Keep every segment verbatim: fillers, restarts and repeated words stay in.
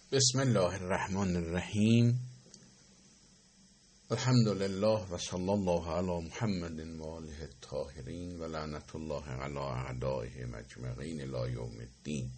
بسم الله الرحمن الرحیم. الحمد لله و صلی الله علی محمد و آله الطاهرین و لعنت الله علی اعدائه مجمعین الی یوم الدین.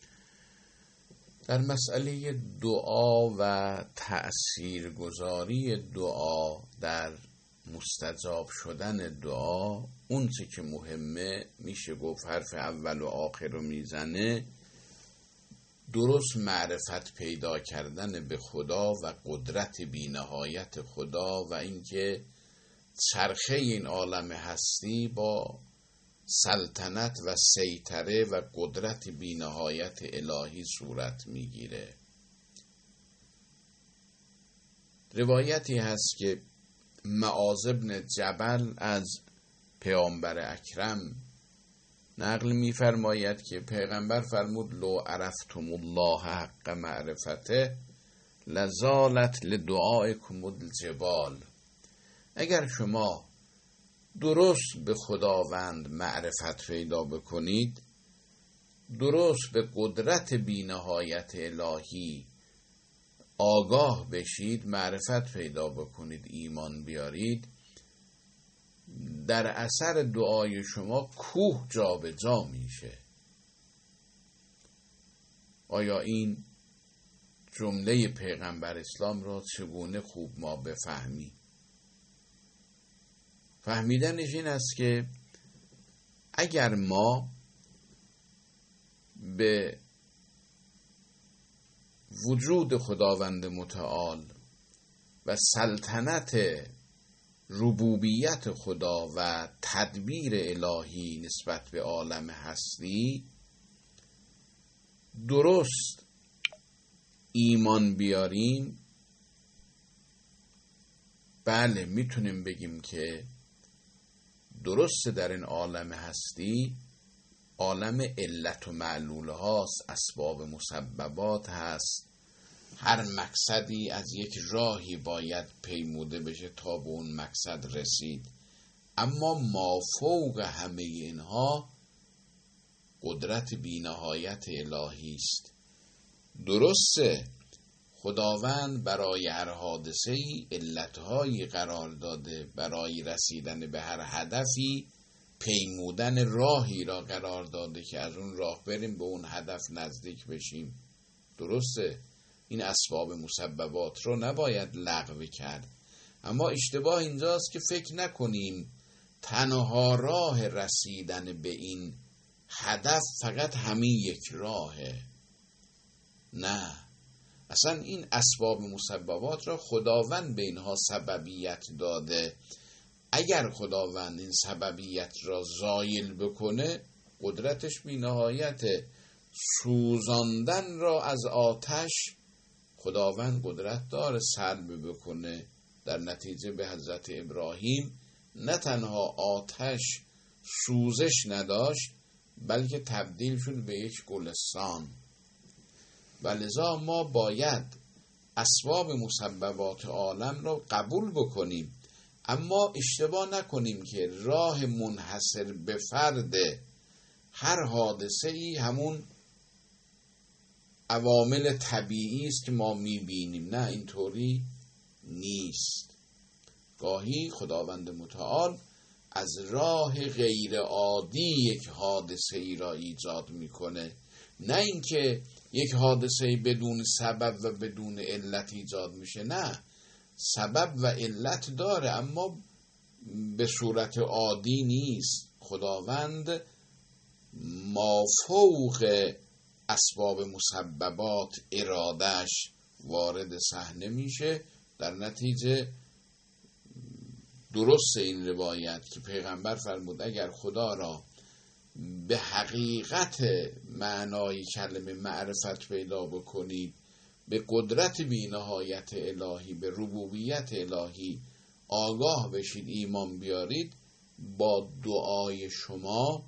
در مسئله دعا و تأثیرگذاری دعا در مستجاب شدن دعا، اون چه که مهمه میشه گفت حرف اول و آخر رو میزنه، درست معرفت پیدا کردن به خدا و قدرت بی‌نهایت خدا و اینکه چرخه این عالم هستی با سلطنت و سیطره و قدرت بی‌نهایت الهی صورت میگیره. روایتی هست که معاذ بن جبل از پیامبر اکرم نقل می‌فرماید که پیغمبر فرمود لو عرفتم الله حق معرفته لزالت لدعائکم الجبال. اگر شما درست به خداوند معرفت پیدا بکنید، درست به قدرت بی‌نهایت الهی آگاه بشید، معرفت پیدا بکنید، ایمان بیارید، در اثر دعای شما کوه جا به جا میشه. آیا این جمله پیغمبر اسلام را چگونه خوب ما بفهمیم؟ فهمیدنش این است که اگر ما به وجود خداوند متعال و سلطنت ربوبیت خدا و تدبیر الهی نسبت به عالم هستی درست ایمان بیاریم، بله میتونیم بگیم که درست در این عالم هستی عالم علت و معلول هاست، اسباب مسببات هست، هر مقصدی از یک راهی باید پیموده بشه تا به اون مقصد رسید. اما مافوق همه اینها قدرت بی‌نهایت الهی است. درسته خداوند برای هر حادثه‌ای علتهایی قرار داده، برای رسیدن به هر هدفی پیمودن راهی را قرار داده که از اون راه بریم به اون هدف نزدیک بشیم. درسته این اسباب مسببات رو نباید لغو کرد، اما اشتباه اینجاست که فکر نکنیم تنها راه رسیدن به این هدف فقط همین یک راهه. نه، اصلا این اسباب مسببات را خداوند به اینها سببیت داده. اگر خداوند این سببیت را زایل بکنه، قدرتش بی‌نهایته. سوزاندن را از آتش خداوند قدرت داره سلب بکنه. در نتیجه به حضرت ابراهیم نه تنها آتش سوزش نداشت، بلکه تبدیل شد به یک گلستان. ولذا ما باید اسباب مسببات عالم را قبول بکنیم، اما اشتباه نکنیم که راه منحصر به فرد هر حادثه ای همون عوامل طبیعی است که ما میبینیم. نه، اینطوری نیست. گاهی خداوند متعال از راه غیر عادی یک حادثه ای را ایجاد میکنه، نه اینکه یک حادثه ای بدون سبب و بدون علت ایجاد میشه. نه، سبب و علت داره اما به صورت عادی نیست. خداوند مافوق اسباب مسببات ارادش وارد صحنه میشه. در نتیجه درست این روایت که پیغمبر فرمود اگر خدا را به حقیقت معنای کلمه معرفت پیدا بکنید، به قدرت بی‌نهایت الهی، به ربوبیت الهی آگاه بشید، ایمان بیارید، با دعای شما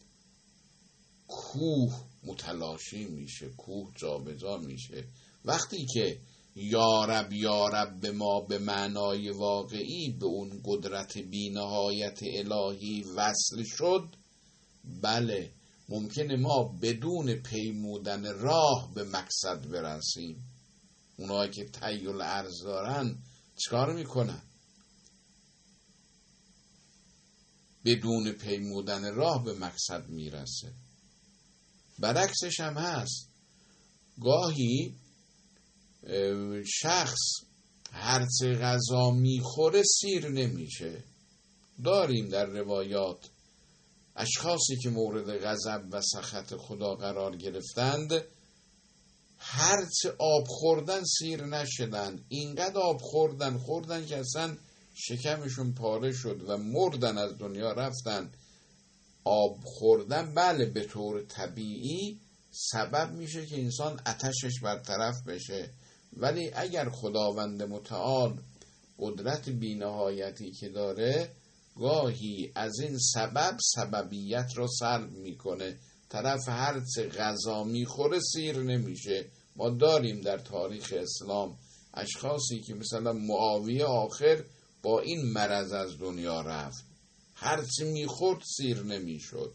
کوه متلاشی میشه، کوه جابجا میشه. وقتی که یارب یارب به ما به معنای واقعی به اون قدرت بی‌نهایت الهی وصل شد، بله ممکنه ما بدون پیمودن راه به مقصد برسیم. اونایی که طی الارض دارن چیکار میکنن؟ بدون پیمودن راه به مقصد میرسه. برعکسش هم هست. گاهی شخص هرچه غذا میخوره سیر نمیشه. داریم در روایات اشخاصی که مورد غضب و سخط خدا قرار گرفتند، هرچه آب خوردن سیر نشدن. اینقدر آب خوردن خوردن که اصلا شکمشون پاره شد و مردن، از دنیا رفتن. آب خوردن بله به طور طبیعی سبب میشه که انسان آتشش برطرف بشه، ولی اگر خداوند متعال قدرت بی‌نهایتی که داره گاهی از این سبب سببیت رو سلب میکنه، طرف هرچه غذا میخوره سیر نمیشه. ما داریم در تاریخ اسلام اشخاصی که مثلا معاویه آخر با این مرض از دنیا رفت، هرچی میخورد سیر نمیشد.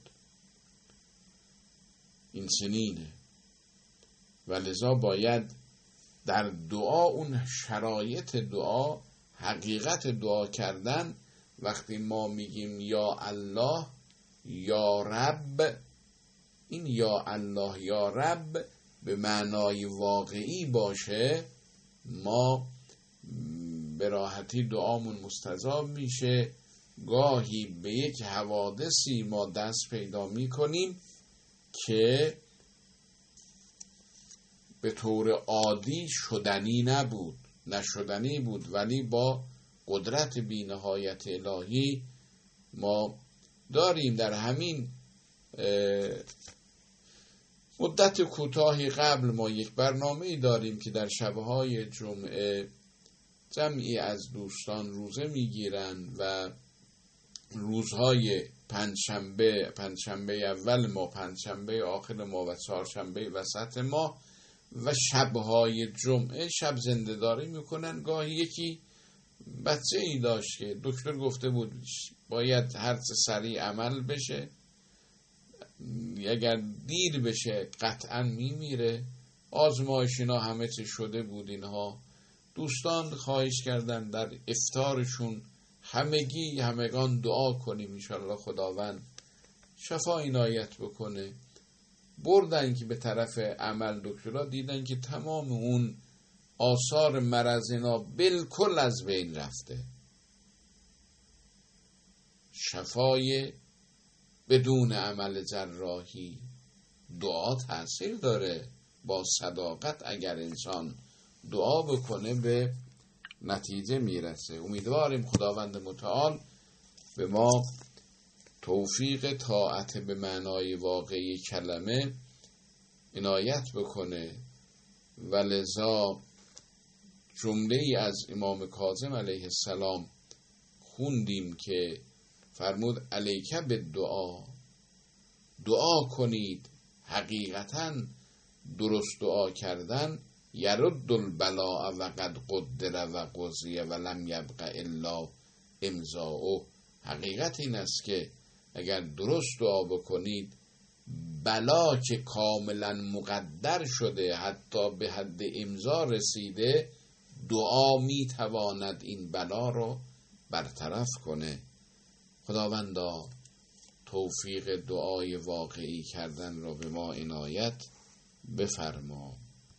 این سنینه و لذا باید در دعا اون شرایط دعا، حقیقت دعا کردن، وقتی ما میگیم یا الله یا رب، این یا الله یا رب به معنای واقعی باشه، ما به راحتی دعامون مستجاب میشه. گاهی به یک حوادثی ما دست پیدا میکنیم که به طور عادی شدنی نبود، نشدنی بود، ولی با قدرت بی‌نهایت الهی ما داریم. در همین مدت کوتاهی قبل ما یک برنامه‌ای داریم که در شب‌های جمعه جمعی از دوستان روزه میگیرن و روزهای پنجشنبه، پنجشنبه اول ما، پنجشنبه آخر ما و چهارشنبه وسط ما و شب‌های جمعه شب زنده‌داری میکنن. گاهی یکی بچه ای داشت که دکتر گفته بود باید هرچه سریع عمل بشه، اگر دیر بشه قطعا میمیره. آزمایش اینا همه چه شده بود. اینها دوستان خواهش کردن در افطارشون همگی همگان دعا کنیم انشالله خداوند شفا عنایت بکنه. بردن که به طرف عمل دکترها دیدن که تمام اون آثار مرض اینا بالکل از بین رفته. شفای بدون عمل جراحی. دعا تأثیر داره. با صداقت اگر انسان دعا بکنه به نتیجه میرسه. امیدواریم خداوند متعال به ما توفیق طاعت به معنای واقعی کلمه عنایت بکنه. و لذا جمله ای از امام کاظم علیه السلام خوندیم که فرمود علیک بالدعا، دعا کنید. حقیقتاً درست دعا کردن یرد البلاء و قد قدر و قضیه و لم یبق الا امضاء. حقیقت این است که اگر درست دعا بکنید بلا که کاملا مقدر شده حتی به حد امضا رسیده، دعا می تواند این بلا رو برطرف کنه. خداوندا توفیق دعای واقعی کردن را به ما عنایت بفرما.